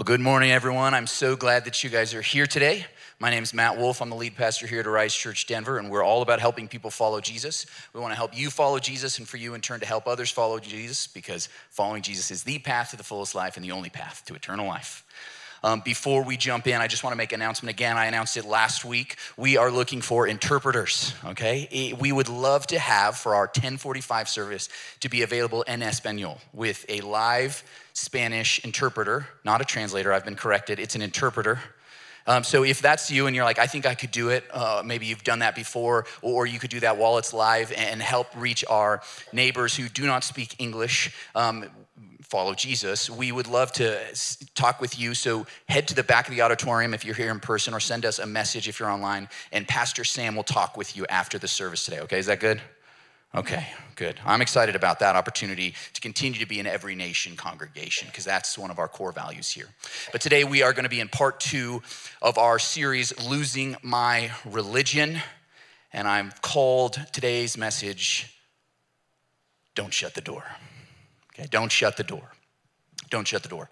Well, good morning, everyone. I'm so glad that you guys are here today. My name is Matt Wolf. I'm the lead pastor here at Arise Church Denver, and we're all about helping people follow Jesus. We want to help you follow Jesus, and for you in turn to help others follow Jesus, because following Jesus is the path to the fullest life and the only path to eternal life. Before we jump in, I just want to make an announcement again. I announced it last week. We are looking for interpreters, okay? We would love to have for our 10:45 service to be available en español with a live Spanish interpreter, not a translator. I've been corrected. It's an interpreter. So if that's you and you're like, I think I could do it, maybe you've done that before, or you could do that while it's live and help reach our neighbors who do not speak English, follow Jesus, we would love to talk with you. So head to the back of the auditorium if you're here in person, or send us a message if you're online, and Pastor Sam will talk with you after the service today. Okay, is that good? Okay, good. I'm excited about that opportunity to continue to be an every nation congregation, because that's one of our core values here. But today we are going to be in part 2 of our series, Losing My Religion, and I'm called today's message, Don't Shut the Door. Okay, don't shut the door. Don't shut the door.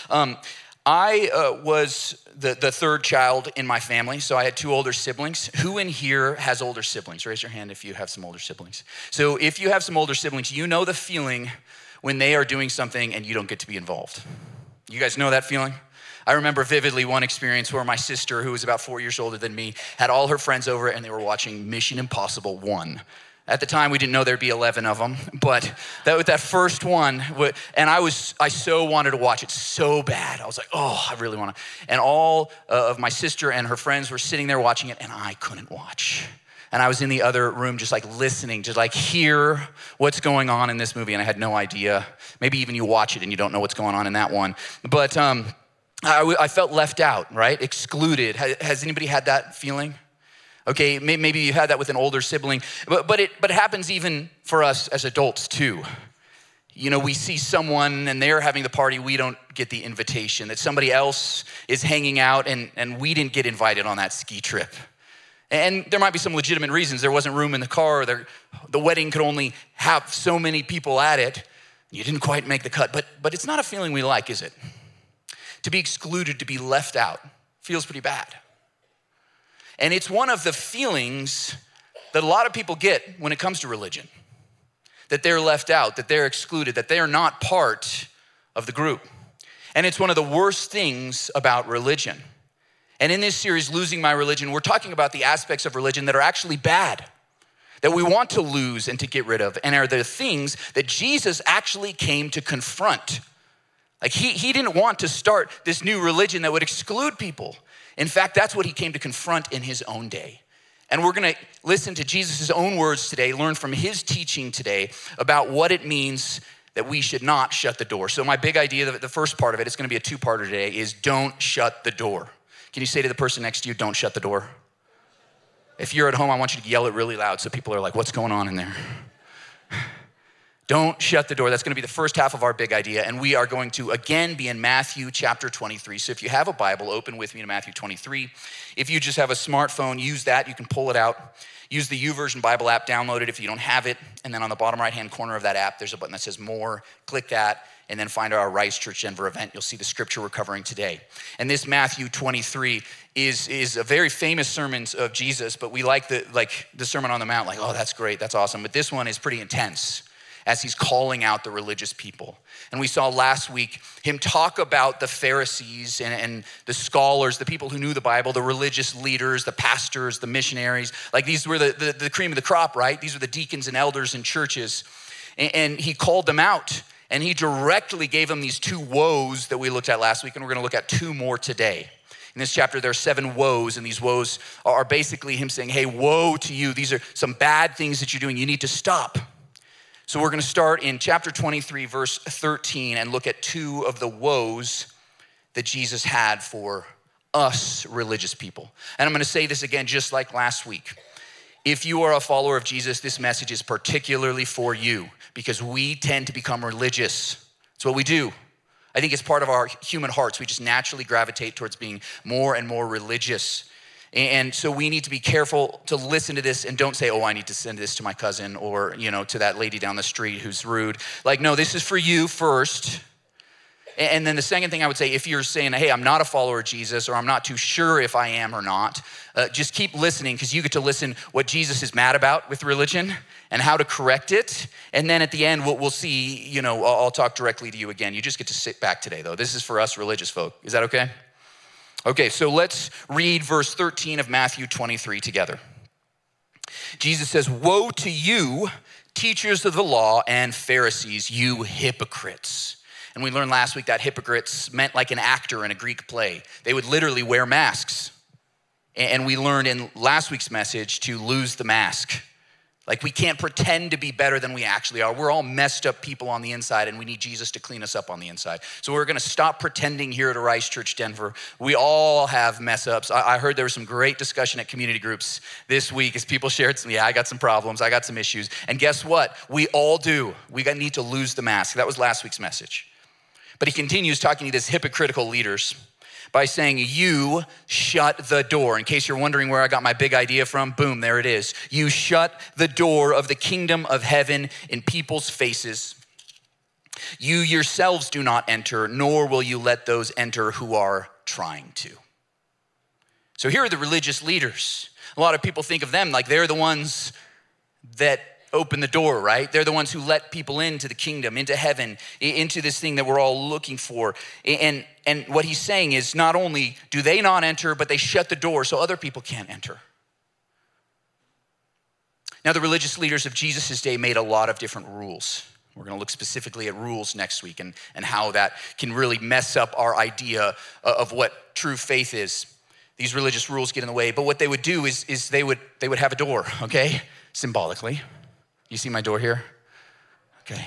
I was the third child in my family, so I had 2 older siblings. Who in here has older siblings? Raise your hand if you have some older siblings. So if you have some older siblings, you know the feeling when they are doing something and you don't get to be involved. You guys know that feeling? I remember vividly one experience where my sister, who was about 4 years older than me, had all her friends over and they were watching Mission Impossible 1. At the time, we didn't know there'd be 11 of them, but that first one, and I so wanted to watch it so bad. I was like, oh, I really want to. And all of my sister and her friends were sitting there watching it, and I couldn't watch. And I was in the other room just like listening, just like hear what's going on in this movie, and I had no idea. Maybe even you watch it and you don't know what's going on in that one. But I felt left out, right? Excluded. Has anybody had that feeling? Okay, maybe you had that with an older sibling, but it happens even for us as adults too. You know, we see someone and they're having the party, we don't get the invitation, that somebody else is hanging out and we didn't get invited on that ski trip. And there might be some legitimate reasons. There wasn't room in the car, the wedding could only have so many people at it. You didn't quite make the cut, but it's not a feeling we like, is it? To be excluded, to be left out, feels pretty bad. And it's one of the feelings that a lot of people get when it comes to religion, that they're left out, that they're excluded, that they are not part of the group. And it's one of the worst things about religion. And in this series, Losing My Religion, we're talking about the aspects of religion that are actually bad, that we want to lose and to get rid of, and are the things that Jesus actually came to confront. Like he didn't want to start this new religion that would exclude people. In fact, that's what he came to confront in his own day. And we're gonna listen to Jesus' own words today, learn from his teaching today about what it means that we should not shut the door. So my big idea, the first part of it, it's gonna be a 2-parter today, is don't shut the door. Can you say to the person next to you, don't shut the door? If you're at home, I want you to yell it really loud so people are like, what's going on in there? Don't shut the door. That's going to be the first half of our big idea. And we are going to, again, be in Matthew chapter 23. So if you have a Bible, open with me to Matthew 23. If you just have a smartphone, use that. You can pull it out. Use the YouVersion Bible app, download it if you don't have it. And then on the bottom right-hand corner of that app, there's a button that says More. Click that, and then find our Rise Church Denver event. You'll see the scripture we're covering today. And this Matthew 23 is a very famous sermon of Jesus, but we like the Sermon on the Mount, like, oh, that's great, that's awesome. But this one is pretty intense, as he's calling out the religious people. And we saw last week him talk about the Pharisees and the scholars, the people who knew the Bible, the religious leaders, the pastors, the missionaries. Like these were the cream of the crop, right? These were the deacons and elders in churches. And he called them out, and he directly gave them these 2 woes that we looked at last week, and we're gonna look at 2 more today. In this chapter, there are 7 woes, and these woes are basically him saying, hey, woe to you. These are some bad things that you're doing. You need to stop. So we're gonna start in chapter 23, verse 13, and look at 2 of the woes that Jesus had for us religious people. And I'm gonna say this again, just like last week. If you are a follower of Jesus, this message is particularly for you, because we tend to become religious. It's what we do. I think it's part of our human hearts. We just naturally gravitate towards being more and more religious. And so we need to be careful to listen to this and don't say, oh, I need to send this to my cousin or, to that lady down the street who's rude. Like, no, this is for you first. And then the second thing I would say, if you're saying, hey, I'm not a follower of Jesus, or I'm not too sure if I am or not, just keep listening, because you get to listen what Jesus is mad about with religion and how to correct it. And then at the end, we'll see, I'll talk directly to you again. You just get to sit back today, though. This is for us religious folk. Is that okay? Okay, so let's read verse 13 of Matthew 23 together. Jesus says, "Woe to you, teachers of the law and Pharisees, you hypocrites." And we learned last week that hypocrites meant like an actor in a Greek play. They would literally wear masks. And we learned in last week's message to lose the mask. Like, we can't pretend to be better than we actually are. We're all messed up people on the inside, and we need Jesus to clean us up on the inside. So we're gonna stop pretending here at Arise Church Denver. We all have mess ups. I heard there was some great discussion at community groups this week as people shared some, I got some problems, I got some issues. And guess what? We all do. We need to lose the mask. That was last week's message. But he continues talking to these hypocritical leaders by saying, you shut the door. In case you're wondering where I got my big idea from, boom, there it is. You shut the door of the kingdom of heaven in people's faces. You yourselves do not enter, nor will you let those enter who are trying to. So here are the religious leaders. A lot of people think of them like they're the ones that open the door, right? They're the ones who let people into the kingdom, into heaven, into this thing that we're all looking for. And what he's saying is, not only do they not enter, but they shut the door so other people can't enter. Now, the religious leaders of Jesus' day made a lot of different rules. We're gonna look specifically at rules next week and how that can really mess up our idea of what true faith is. These religious rules get in the way, but what they would do is they would have a door, okay? Symbolically. You see my door here? Okay.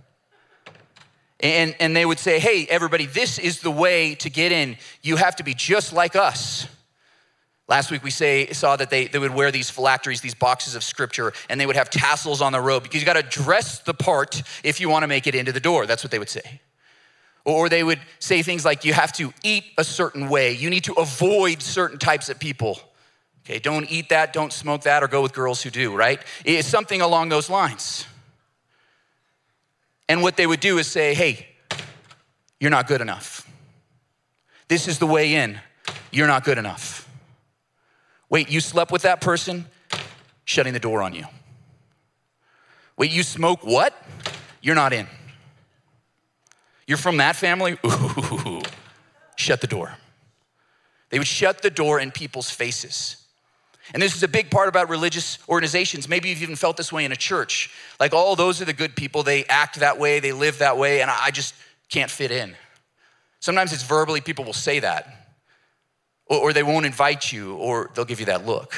And they would say, hey, everybody, this is the way to get in. You have to be just like us. Last week we saw that they would wear these phylacteries, these boxes of scripture, and they would have tassels on the robe because you got to dress the part if you want to make it into the door. That's what they would say. Or they would say things like, you have to eat a certain way. You need to avoid certain types of people. Okay, don't eat that, don't smoke that, or go with girls who do, right? It's something along those lines. And what they would do is say, hey, you're not good enough. This is the way in. You're not good enough. Wait, you slept with that person? Shutting the door on you. Wait, you smoke what? You're not in. You're from that family? Ooh, shut the door. They would shut the door in people's faces. And this is a big part about religious organizations. Maybe you've even felt this way in a church. Like, oh, those are the good people. They act that way, they live that way, and I just can't fit in. Sometimes it's verbally, people will say that. Or they won't invite you, or they'll give you that look.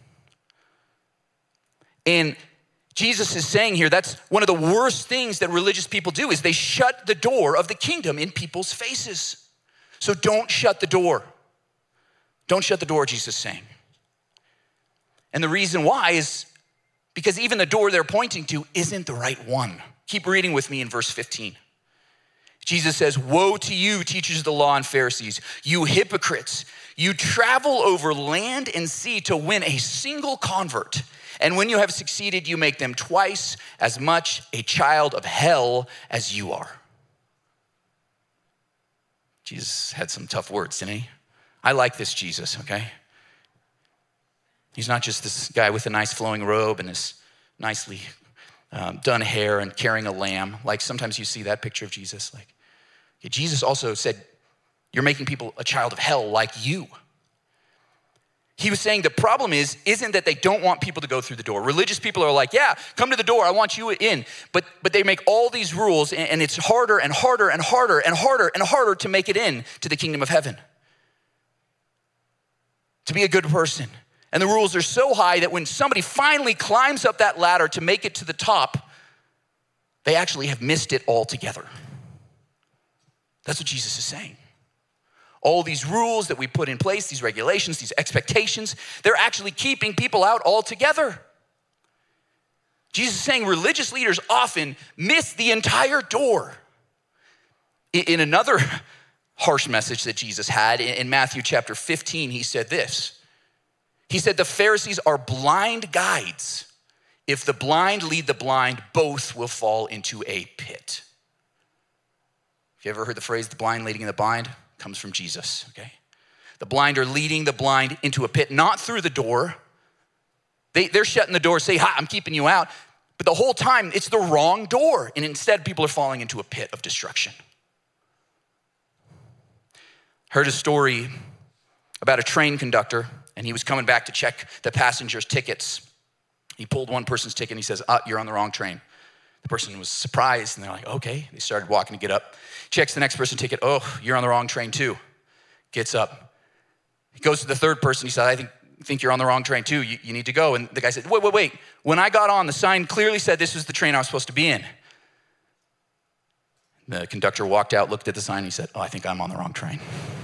And Jesus is saying here, that's one of the worst things that religious people do, is they shut the door of the kingdom in people's faces. So don't shut the door. Don't shut the door, Jesus is saying. And the reason why is because even the door they're pointing to isn't the right one. Keep reading with me in verse 15. Jesus says, woe to you, teachers of the law and Pharisees, you hypocrites. You travel over land and sea to win a single convert. And when you have succeeded, you make them twice as much a child of hell as you are. Jesus had some tough words, didn't he? I like this Jesus, okay? He's not just this guy with a nice flowing robe and this nicely done hair and carrying a lamb. Like sometimes you see that picture of Jesus. Like, okay, Jesus also said, you're making people a child of hell like you. He was saying the problem isn't that they don't want people to go through the door. Religious people are like, yeah, come to the door, I want you in. But they make all these rules and it's harder and harder and harder and harder and harder to make it in to the kingdom of heaven. To be a good person. And the rules are so high that when somebody finally climbs up that ladder to make it to the top, they actually have missed it altogether. That's what Jesus is saying. All these rules that we put in place, these regulations, these expectations, they're actually keeping people out altogether. Jesus is saying religious leaders often miss the entire door. In another harsh message that Jesus had in Matthew chapter 15, he said this. He said, the Pharisees are blind guides. If the blind lead the blind, both will fall into a pit. If you ever heard the phrase, the blind leading the blind, it comes from Jesus, okay? The blind are leading the blind into a pit, not through the door. They're shutting the door, say, hi, I'm keeping you out. But the whole time, it's the wrong door. And instead, people are falling into a pit of destruction. Heard a story about a train conductor, and he was coming back to check the passengers' tickets. He pulled one person's ticket, and he says, you're on the wrong train. The person was surprised, and they're like, okay. They started walking to get up. Checks the next person's ticket. Oh, you're on the wrong train too. Gets up. He goes to the third person. He said, I think you're on the wrong train too. You need to go. And the guy said, wait. When I got on, the sign clearly said this was the train I was supposed to be in. The conductor walked out, looked at the sign, and he said, I think I'm on the wrong train.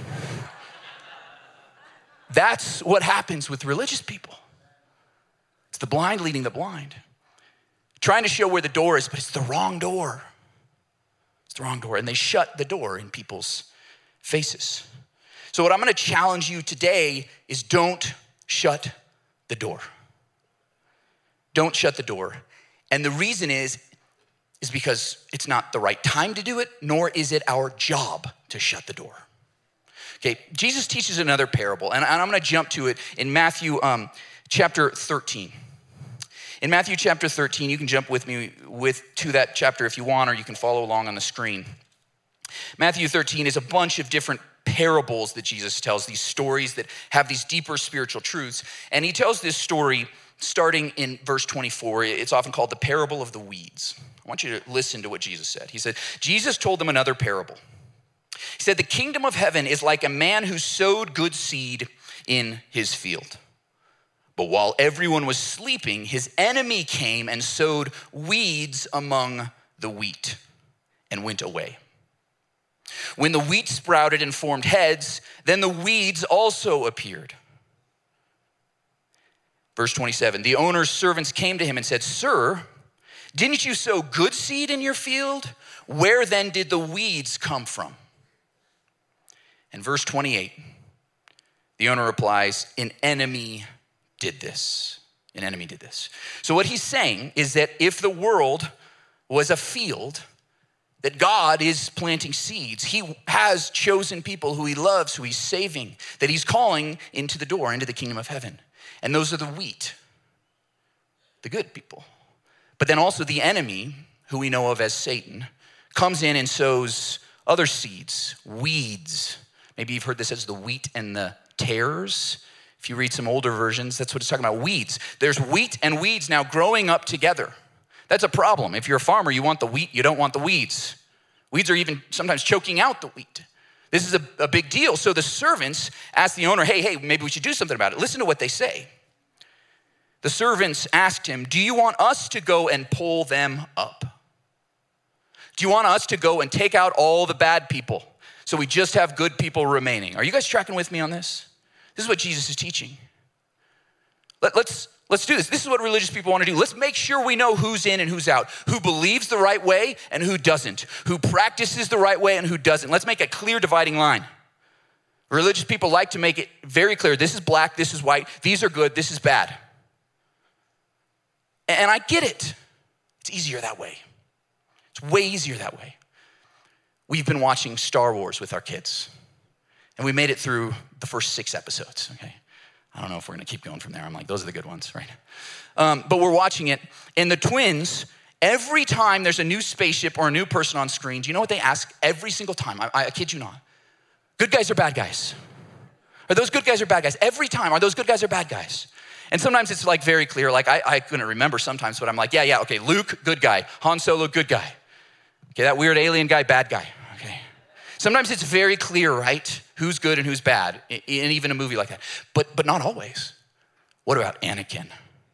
That's what happens with religious people. It's the blind leading the blind. Trying to show where the door is, but it's the wrong door. It's the wrong door. And they shut the door in people's faces. So what I'm gonna challenge you today is don't shut the door. Don't shut the door. And the reason is because it's not the right time to do it, nor is it our job to shut the door. Okay, Jesus teaches another parable, and I'm gonna jump to it in Matthew chapter 13. In Matthew chapter 13, you can jump with me to that chapter if you want, or you can follow along on the screen. Matthew 13 is a bunch of different parables that Jesus tells, these stories that have these deeper spiritual truths. And he tells this story starting in verse 24. It's often called the parable of the weeds. I want you to listen to what Jesus said. He said, Jesus told them another parable. He said, the kingdom of heaven is like a man who sowed good seed in his field. But while everyone was sleeping, his enemy came and sowed weeds among the wheat and went away. When the wheat sprouted and formed heads, then the weeds also appeared. Verse 27, the owner's servants came to him and said, Sir, didn't you sow good seed in your field? Where then did the weeds come from? And verse 28, the owner replies, an enemy did this. An enemy did this. So what he's saying is that if the world was a field, that God is planting seeds. He has chosen people who he loves, who he's saving, that he's calling into the door, into the kingdom of heaven. And those are the wheat, the good people. But then also the enemy, who we know of as Satan, comes in and sows other seeds, weeds. Maybe you've heard this as the wheat and the tares. If you read some older versions, that's what it's talking about, weeds. There's wheat and weeds now growing up together. That's a problem. If you're a farmer, you want the wheat, you don't want the weeds. Weeds are even sometimes choking out the wheat. This is a big deal. So the servants asked the owner, hey, maybe we should do something about it. Listen to what they say. The servants asked him, do you want us to go and pull them up? Do you want us to go and take out all the bad people so we just have good people remaining? Are you guys tracking with me on this? This is what Jesus is teaching. Let's do this. This is what religious people want to do. Let's make sure we know who's in and who's out, who believes the right way and who doesn't, who practices the right way and who doesn't. Let's make a clear dividing line. Religious people like to make it very clear. This is black, this is white, these are good, this is bad. And I get it. It's easier that way. It's way easier that way. We've been watching Star Wars with our kids, and we made it through the first 6 episodes, okay? I don't know if we're gonna keep going from there. I'm like, those are the good ones, right? But we're watching it, and the twins, every time there's a new spaceship or a new person on screen, do you know what they ask every single time? I kid you not. Good guys or bad guys? Are those good guys or bad guys? Every time, are those good guys or bad guys? And sometimes it's like very clear, like I couldn't remember sometimes, but I'm like, yeah, okay, Luke, good guy. Han Solo, good guy. Okay, that weird alien guy, bad guy, okay. Sometimes it's very clear, right? Who's good and who's bad, in even a movie like that. But not always. What about Anakin?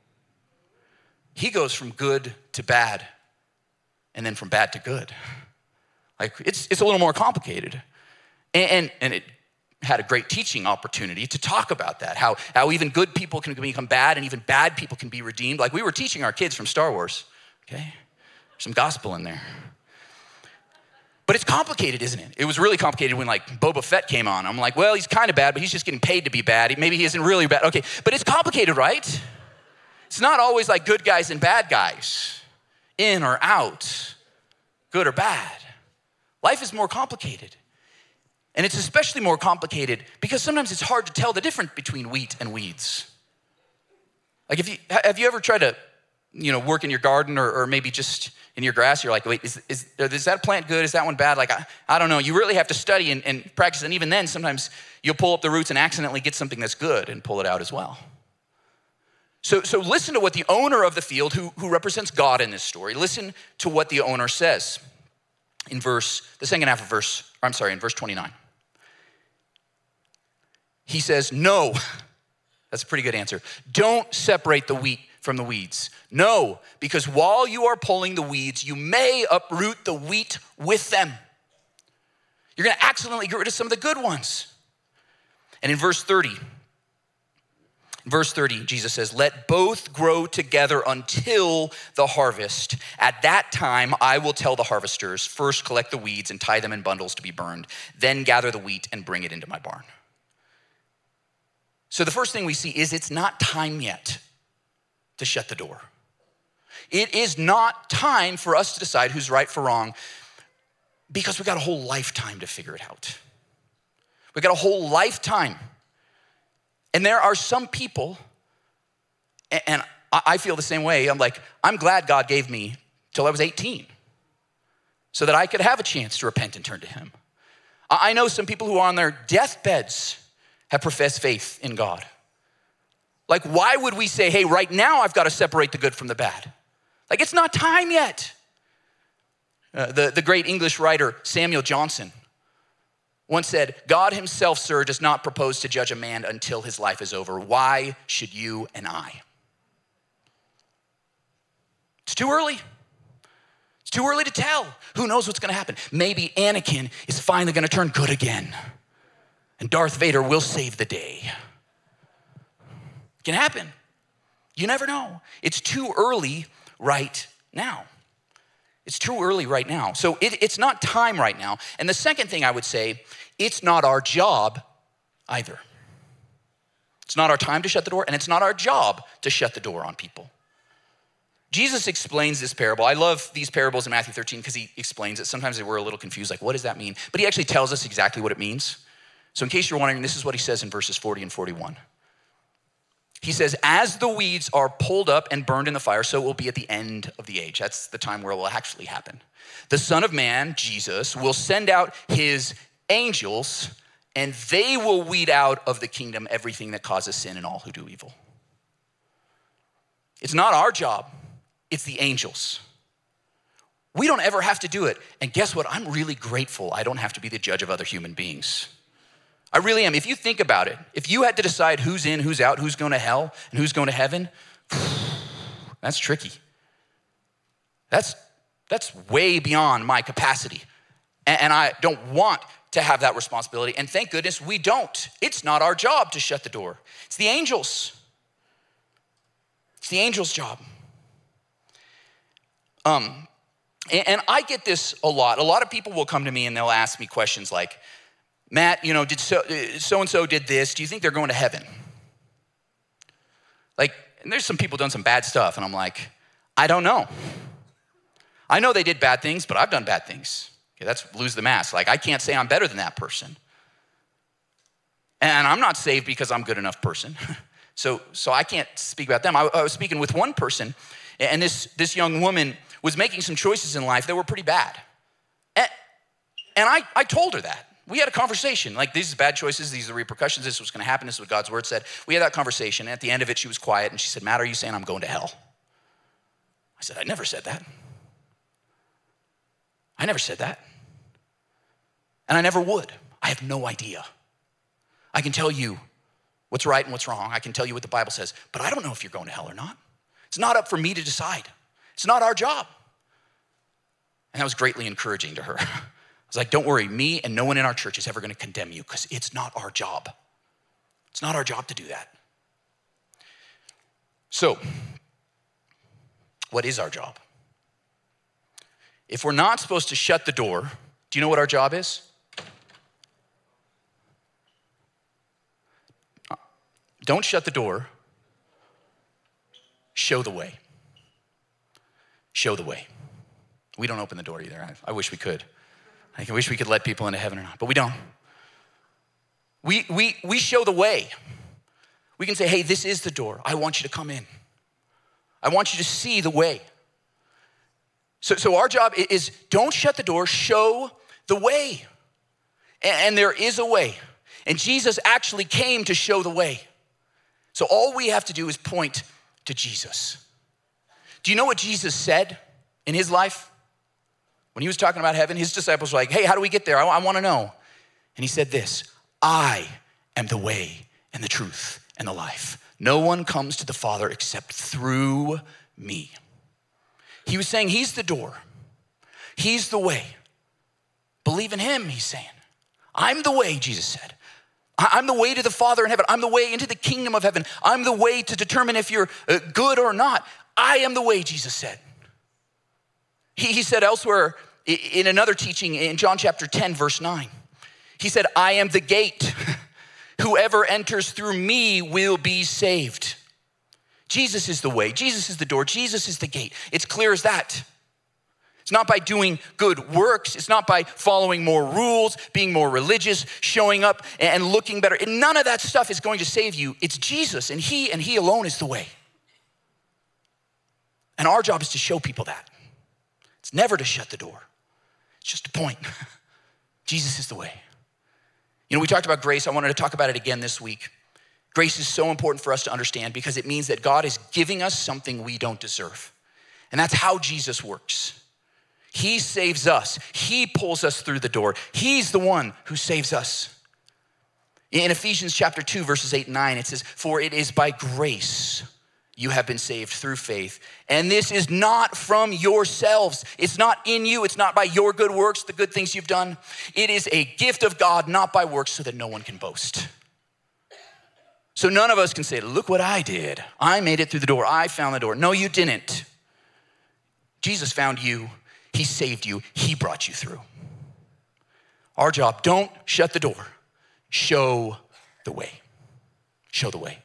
He goes from good to bad, and then from bad to good. Like, it's a little more complicated. And it had a great teaching opportunity to talk about that, how even good people can become bad and even bad people can be redeemed. Like we were teaching our kids from Star Wars, okay? Some gospel in there. But it's complicated, isn't it? It was really complicated when like Boba Fett came on. I'm like, well, he's kind of bad, but he's just getting paid to be bad. Maybe he isn't really bad. Okay, but it's complicated, right? It's not always like good guys and bad guys, in or out, good or bad. Life is more complicated. And it's especially more complicated because sometimes it's hard to tell the difference between wheat and weeds. Like have you ever tried to, work in your garden or maybe just in your grass? You're like, wait, is that plant good? Is that one bad? Like, I don't know. You really have to study and practice. And even then, sometimes you'll pull up the roots and accidentally get something that's good and pull it out as well. So listen to what the owner of the field, who represents God in this story, listen to what the owner says in verse 29. He says, no, that's a pretty good answer. Don't separate the wheat from the weeds. No, because while you are pulling the weeds, you may uproot the wheat with them. You're gonna accidentally get rid of some of the good ones. And in verse 30, Jesus says, let both grow together until the harvest. At that time, I will tell the harvesters, first collect the weeds and tie them in bundles to be burned, then gather the wheat and bring it into my barn. So the first thing we see is it's not time yet to shut the door. It is not time for us to decide who's right for wrong because we got a whole lifetime to figure it out. We got a whole lifetime. And there are some people, and I feel the same way. I'm glad God gave me till I was 18 so that I could have a chance to repent and turn to him. I know some people who are on their deathbeds have professed faith in God. Like, why would we say, hey, right now I've got to separate the good from the bad? Like, it's not time yet. The great English writer Samuel Johnson once said, God himself, sir, does not propose to judge a man until his life is over. Why should you and I? It's too early. It's too early to tell. Who knows what's gonna happen? Maybe Anakin is finally gonna turn good again and Darth Vader will save the day. It can happen. You never know. It's too early right now. It's too early right now. So it's not time right now. And the second thing I would say, it's not our job either. It's not our time to shut the door, and it's not our job to shut the door on people. Jesus explains this parable. I love these parables in Matthew 13 because he explains it. Sometimes we're a little confused, like, what does that mean? But he actually tells us exactly what it means. So in case you're wondering, this is what he says in verses 40 and 41. He says, as the weeds are pulled up and burned in the fire, so it will be at the end of the age. That's the time where it will actually happen. The Son of Man, Jesus, will send out his angels, and they will weed out of the kingdom everything that causes sin and all who do evil. It's not our job, it's the angels. We don't ever have to do it. And guess what? I'm really grateful I don't have to be the judge of other human beings. I really am. If you think about it, if you had to decide who's in, who's out, who's going to hell, and who's going to heaven, that's tricky. That's way beyond my capacity. And I don't want to have that responsibility. And thank goodness we don't. It's not our job to shut the door. It's the angels. It's the angels' job. And I get this a lot. A lot of people will come to me and they'll ask me questions like, Matt, did so-and-so did this. Do you think they're going to heaven? Like, and there's some people done some bad stuff. And I'm like, I don't know. I know they did bad things, but I've done bad things. Okay, that's lose the mask. Like, I can't say I'm better than that person. And I'm not saved because I'm a good enough person. So I can't speak about them. I was speaking with one person, and this young woman was making some choices in life that were pretty bad. And I told her that. We had a conversation, like, these are bad choices, these are the repercussions, this is what's gonna happen, this is what God's word said. We had that conversation, and at the end of it, she was quiet, and she said, Matt, are you saying I'm going to hell? I said, I never said that. I never said that. And I never would. I have no idea. I can tell you what's right and what's wrong. I can tell you what the Bible says, but I don't know if you're going to hell or not. It's not up for me to decide. It's not our job. And that was greatly encouraging to her. I was like, don't worry, me and no one in our church is ever gonna condemn you because it's not our job. It's not our job to do that. So, what is our job? If we're not supposed to shut the door, do you know what our job is? Don't shut the door. Show the way. Show the way. We don't open the door either. I wish we could. Like, I wish we could let people into heaven or not, but we don't. We show the way. We can say, hey, this is the door. I want you to come in. I want you to see the way. So our job is don't shut the door, show the way. And there is a way. And Jesus actually came to show the way. So all we have to do is point to Jesus. Do you know what Jesus said in his life? When he was talking about heaven, his disciples were like, hey, how do we get there? I want to know. And he said this, I am the way and the truth and the life. No one comes to the Father except through me. He was saying he's the door. He's the way. Believe in him, he's saying. I'm the way, Jesus said. I'm the way to the Father in heaven. I'm the way into the kingdom of heaven. I'm the way to determine if you're good or not. I am the way, Jesus said. He said elsewhere in another teaching in John chapter 10, verse 9, he said, I am the gate. Whoever enters through me will be saved. Jesus is the way. Jesus is the door. Jesus is the gate. It's clear as that. It's not by doing good works. It's not by following more rules, being more religious, showing up and looking better. And none of that stuff is going to save you. It's Jesus, and he alone is the way. And our job is to show people that. It's never to shut the door. It's just a point. Jesus is the way. You know, we talked about grace. I wanted to talk about it again this week. Grace is so important for us to understand because it means that God is giving us something we don't deserve. And that's how Jesus works. He saves us. He pulls us through the door. He's the one who saves us. In Ephesians chapter 2, verses 8 and 9, it says, for it is by grace you have been saved through faith. And this is not from yourselves. It's not in you. It's not by your good works, the good things you've done. It is a gift of God, not by works, so that no one can boast. So none of us can say, look what I did. I made it through the door. I found the door. No, you didn't. Jesus found you. He saved you. He brought you through. Our job, don't shut the door. Show the way. Show the way.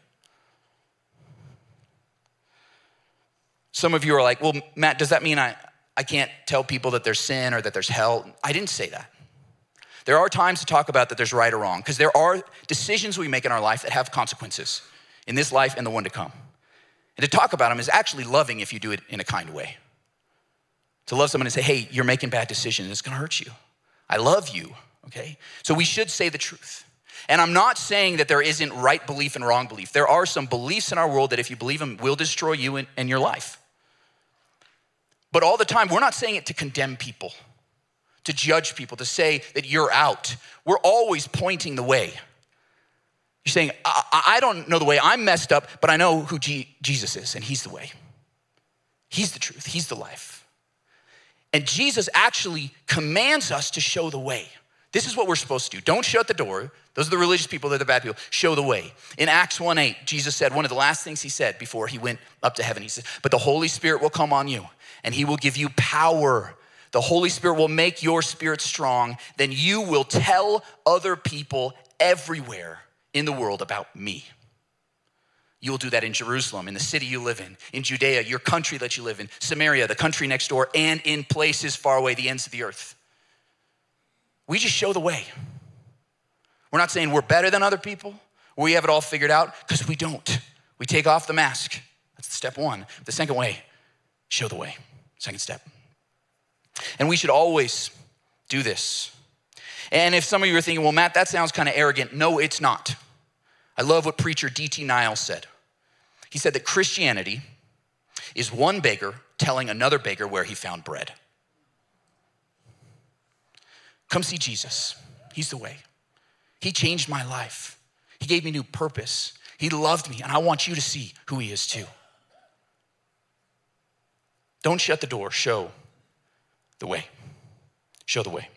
Some of you are like, well, Matt, does that mean I can't tell people that there's sin or that there's hell? I didn't say that. There are times to talk about that there's right or wrong because there are decisions we make in our life that have consequences in this life and the one to come. And to talk about them is actually loving if you do it in a kind way. To love someone and say, hey, you're making bad decisions. It's going to hurt you. I love you, okay? So we should say the truth. And I'm not saying that there isn't right belief and wrong belief. There are some beliefs in our world that if you believe them will destroy you and your life. But all the time, we're not saying it to condemn people, to judge people, to say that you're out. We're always pointing the way. You're saying, I don't know the way, I'm messed up, but I know who Jesus is, and he's the way. He's the truth, he's the life. And Jesus actually commands us to show the way. This is what we're supposed to do. Don't shut the door. Those are the religious people, they're the bad people. Show the way. In Acts 1:8, Jesus said, one of the last things he said before he went up to heaven, he said, but the Holy Spirit will come on you, and he will give you power. The Holy Spirit will make your spirit strong. Then you will tell other people everywhere in the world about me. You will do that in Jerusalem, in the city you live in Judea, your country that you live in, Samaria, the country next door, and in places far away, the ends of the earth. We just show the way. We're not saying we're better than other people, or we have it all figured out, because we don't. We take off the mask. That's step one. The second way, show the way. Second step. And we should always do this. And if some of you are thinking, well, Matt, that sounds kind of arrogant. No, it's not. I love what preacher D.T. Niles said. He said that Christianity is one beggar telling another beggar where he found bread. Come see Jesus. He's the way. He changed my life. He gave me new purpose. He loved me, and I want you to see who he is too. Don't shut the door. Show the way. Show the way.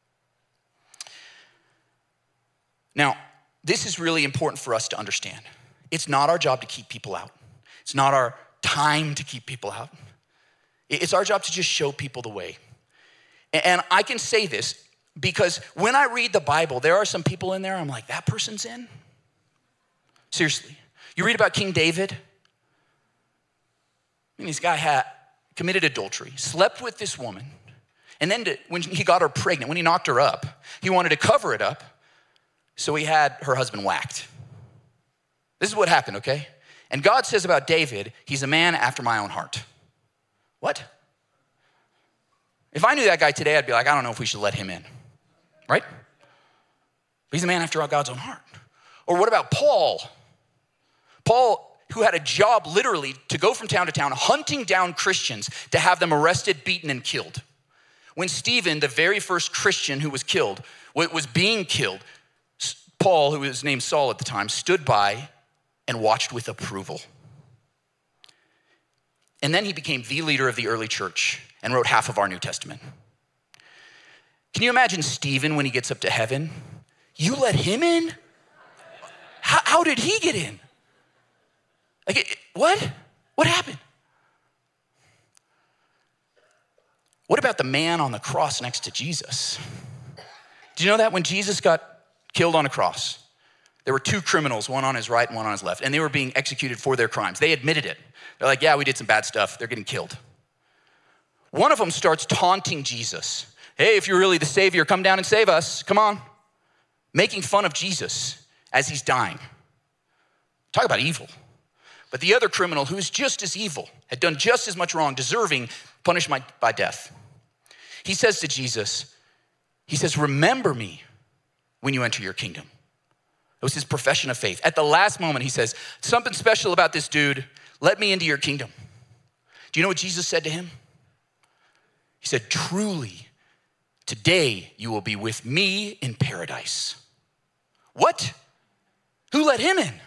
Now, this is really important for us to understand. It's not our job to keep people out. It's not our time to keep people out. It's our job to just show people the way. And I can say this because when I read the Bible, there are some people in there, I'm like, that person's in? Seriously. You read about King David. I mean, this guy had committed adultery, slept with this woman. And then when he got her pregnant, when he knocked her up, he wanted to cover it up, so he had her husband whacked. This is what happened, okay? And God says about David, he's a man after my own heart. What? If I knew that guy today, I'd be like, I don't know if we should let him in, right? But he's a man after God's own heart. Or what about Paul? Paul, who had a job literally to go from town to town, hunting down Christians to have them arrested, beaten, and killed. When Stephen, the very first Christian who was killed, was being killed, Paul, who was named Saul at the time, stood by and watched with approval. And then he became the leader of the early church and wrote half of our New Testament. Can you imagine Stephen when he gets up to heaven? You let him in? How did he get in? Like, what? What happened? What about the man on the cross next to Jesus? Do you know that when Jesus got killed on a cross, there were two criminals, one on his right and one on his left, and they were being executed for their crimes. They admitted it. They're like, yeah, we did some bad stuff. They're getting killed. One of them starts taunting Jesus. Hey, if you're really the Savior, come down and save us. Come on. Making fun of Jesus as he's dying. Talk about evil. But the other criminal, who is just as evil, had done just as much wrong, deserving punishment by death. He says to Jesus, he says, remember me when you enter your kingdom. It was his profession of faith. At the last moment, he says, something special about this dude, let me into your kingdom. Do you know what Jesus said to him? He said, truly, today you will be with me in paradise. What? Who let him in?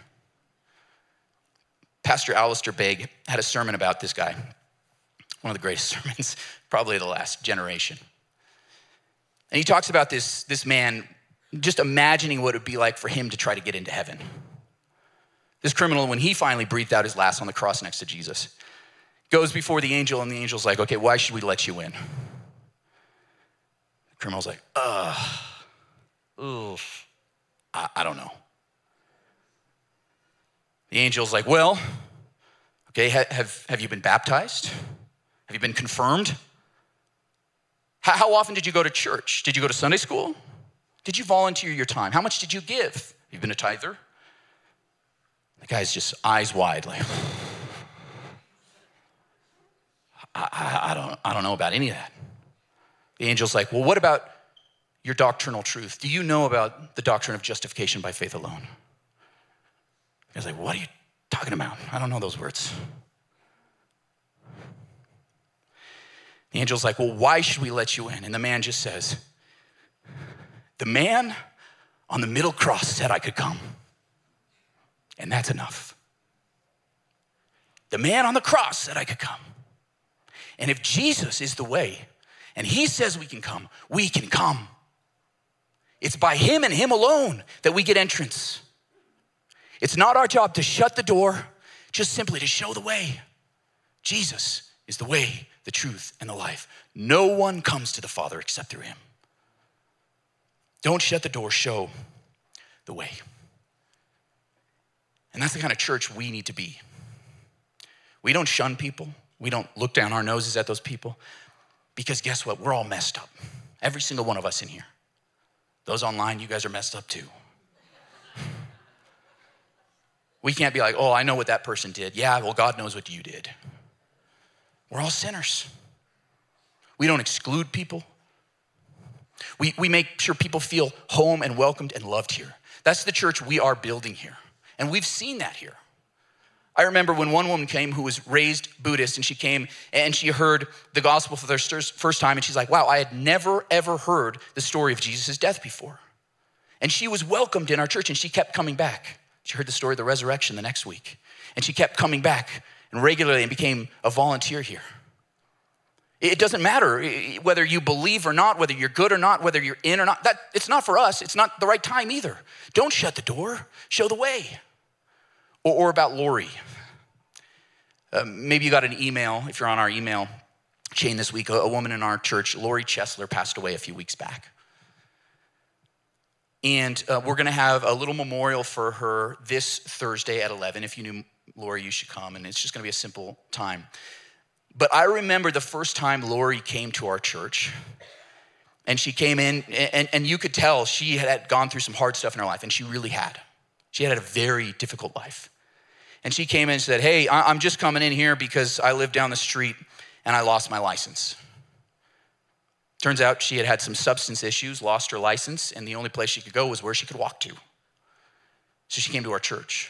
Pastor Alistair Begg had a sermon about this guy. One of the greatest sermons, probably the last generation. And he talks about this man just imagining what it would be like for him to try to get into heaven. This criminal, when he finally breathed out his last on the cross next to Jesus, goes before the angel, and the angel's like, okay, why should we let you in? The criminal's like, I don't know. The angel's like, well, okay, have you been baptized? Have you been confirmed? How often did you go to church? Did you go to Sunday school? Did you volunteer your time? How much did you give? Have you been a tither? The guy's just eyes wide, like, I don't know about any of that. The angel's like, well, what about your doctrinal truth? Do you know about the doctrine of justification by faith alone? He's like, what are you talking about? I don't know those words. The angel's like, well, why should we let you in? And the man just says, the man on the middle cross said I could come. And that's enough. The man on the cross said I could come. And if Jesus is the way, and he says we can come, we can come. It's by him and him alone that we get entrance. It's not our job to shut the door, just simply to show the way. Jesus is the way, the truth, and the life. No one comes to the Father except through him. Don't shut the door, show the way. And that's the kind of church we need to be. We don't shun people. We don't look down our noses at those people. Because guess what? We're all messed up. Every single one of us in here. Those online, you guys are messed up too. We can't be like, oh, I know what that person did. Yeah, well, God knows what you did. We're all sinners. We don't exclude people. We make sure people feel home and welcomed and loved here. That's the church we are building here. And we've seen that here. I remember when one woman came who was raised Buddhist, and she came and she heard the gospel for the first time, and she's like, wow, I had never, ever heard the story of Jesus' death before. And she was welcomed in our church, and she kept coming back. She heard the story of the resurrection the next week, and she kept coming back and regularly and became a volunteer here. It doesn't matter whether you believe or not, whether you're good or not, whether you're in or not. It's not for us. It's not the right time either. Don't shut the door. Show the way. Or about Lori. Maybe you got an email, if you're on our email chain this week, a woman in our church, Lori Chesler, passed away a few weeks back. And we're gonna have a little memorial for her this Thursday at 11. If you knew Lori, you should come, and it's just gonna be a simple time. But I remember the first time Lori came to our church, and she came in, and you could tell she had gone through some hard stuff in her life, and she really had. She had a very difficult life. And she came in and said, hey, I'm just coming in here because I live down the street and I lost my license. Turns out she had some substance issues, lost her license, and the only place she could go was where she could walk to. So she came to our church.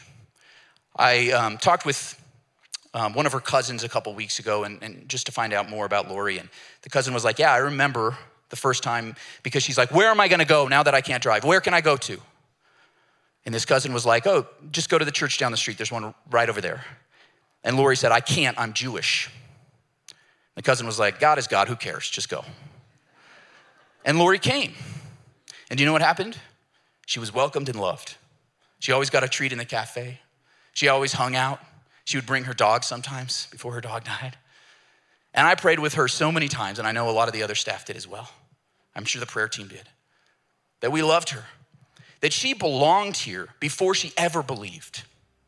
I talked with one of her cousins a couple weeks ago and just to find out more about Lori. And the cousin was like, yeah, I remember the first time, because she's like, where am I gonna go now that I can't drive? Where can I go to? And this cousin was like, oh, just go to the church down the street. There's one right over there. And Lori said, I can't, I'm Jewish. The cousin was like, God is God, who cares? Just go. And Lori came. And do you know what happened? She was welcomed and loved. She always got a treat in the cafe. She always hung out. She would bring her dog sometimes before her dog died. And I prayed with her so many times, and I know a lot of the other staff did as well. I'm sure the prayer team did. That we loved her. That she belonged here before she ever believed.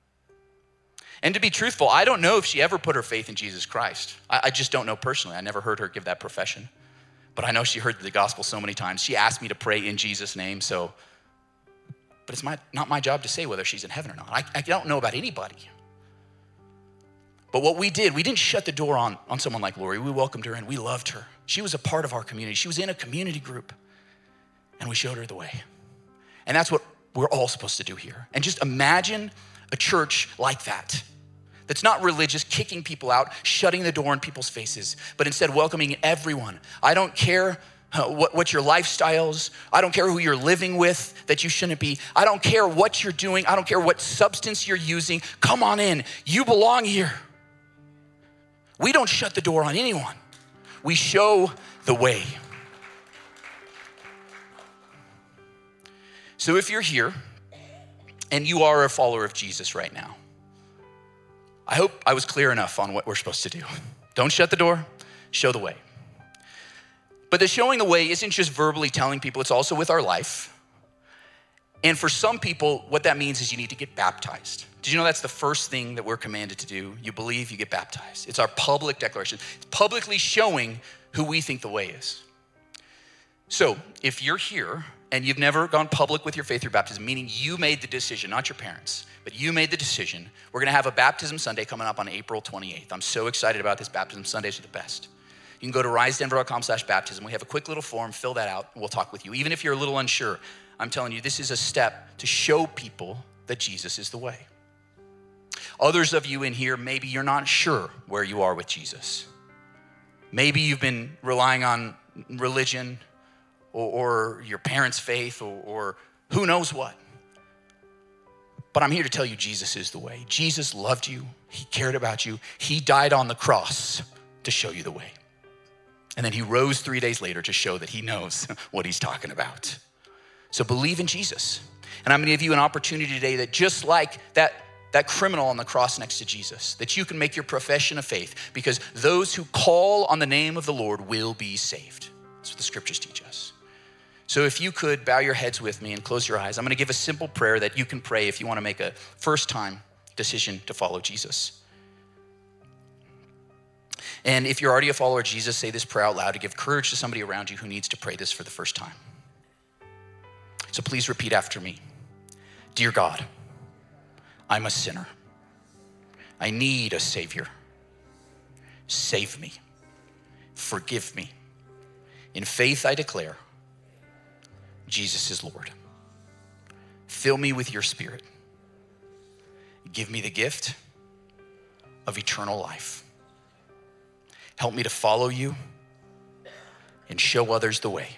And to be truthful, I don't know if she ever put her faith in Jesus Christ. I just don't know personally. I never heard her give that profession. But I know she heard the gospel so many times. She asked me to pray in Jesus' name, but it's not my job to say whether she's in heaven or not. I don't know about anybody. But what we did, we didn't shut the door on someone like Lori. We welcomed her in. We loved her. She was a part of our community. She was in a community group. And we showed her the way. And that's what we're all supposed to do here. And just imagine a church like that. That's not religious, kicking people out, shutting the door in people's faces, but instead welcoming everyone. I don't care what your lifestyles, I don't care who you're living with that you shouldn't be. I don't care what you're doing. I don't care what substance you're using. Come on in. You belong here. We don't shut the door on anyone. We show the way. So if you're here and you are a follower of Jesus right now, I hope I was clear enough on what we're supposed to do. Don't shut the door, show the way. But the showing the way isn't just verbally telling people, it's also with our life. And for some people, what that means is you need to get baptized. Did you know that's the first thing that we're commanded to do? You believe, you get baptized. It's our public declaration. It's publicly showing who we think the way is. So if you're here and you've never gone public with your faith through baptism, meaning you made the decision, not your parents, but you made the decision, we're gonna have a baptism Sunday coming up on April 28th. I'm so excited about this. Baptism Sundays are the best. You can go to risedenver.com/baptism. We have a quick little form, fill that out, and we'll talk with you. Even if you're a little unsure, I'm telling you, this is a step to show people that Jesus is the way. Others of you in here, maybe you're not sure where you are with Jesus. Maybe you've been relying on religion or your parents' faith or who knows what. But I'm here to tell you Jesus is the way. Jesus loved you. He cared about you. He died on the cross to show you the way. And then he rose 3 days later to show that he knows what he's talking about. So believe in Jesus. And I'm gonna give you an opportunity today that just like that criminal on the cross next to Jesus, that you can make your profession of faith, because those who call on the name of the Lord will be saved. That's what the scriptures teach us. So if you could bow your heads with me and close your eyes, I'm gonna give a simple prayer that you can pray if you wanna make a first-time decision to follow Jesus. And if you're already a follower of Jesus, say this prayer out loud to give courage to somebody around you who needs to pray this for the first time. So please repeat after me. Dear God, I'm a sinner. I need a Savior. Save me. Forgive me. In faith, I declare, Jesus is Lord. Fill me with your Spirit. Give me the gift of eternal life. Help me to follow you and show others the way.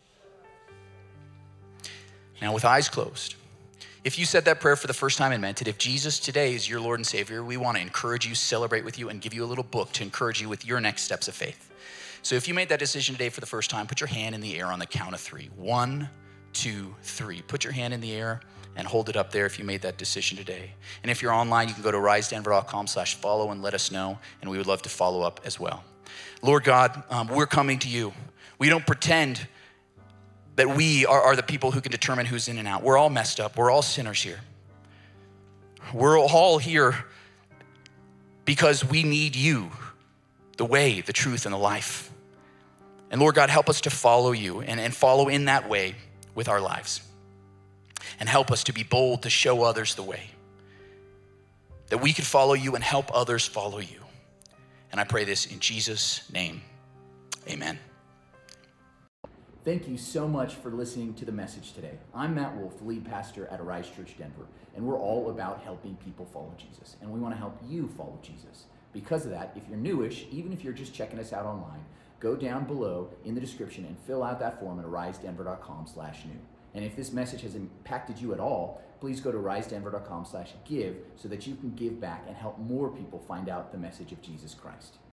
Now, with eyes closed, if you said that prayer for the first time and meant it, if Jesus today is your Lord and Savior, we want to encourage you, celebrate with you, and give you a little book to encourage you with your next steps of faith. So if you made that decision today for the first time, put your hand in the air on the count of 3. 1, 2, 3. Put your hand in the air and hold it up there if you made that decision today. And if you're online, you can go to risedenver.com/follow and let us know, and we would love to follow up as well. Lord God, we're coming to you. We don't pretend that we are the people who can determine who's in and out. We're all messed up. We're all sinners here. We're all here because we need you. the way, the truth, and the life. And Lord God, help us to follow you and follow in that way with our lives. And help us to be bold to show others the way, that we could follow you and help others follow you. And I pray this in Jesus' name, amen. Thank you so much for listening to the message today. I'm Matt Wolf, the lead pastor at Arise Church Denver, and we're all about helping people follow Jesus, and we want to help you follow Jesus. Because of that, if you're newish, even if you're just checking us out online, go down below in the description and fill out that form at arisedenver.com/new. And if this message has impacted you at all, please go to arisedenver.com/give so that you can give back and help more people find out the message of Jesus Christ.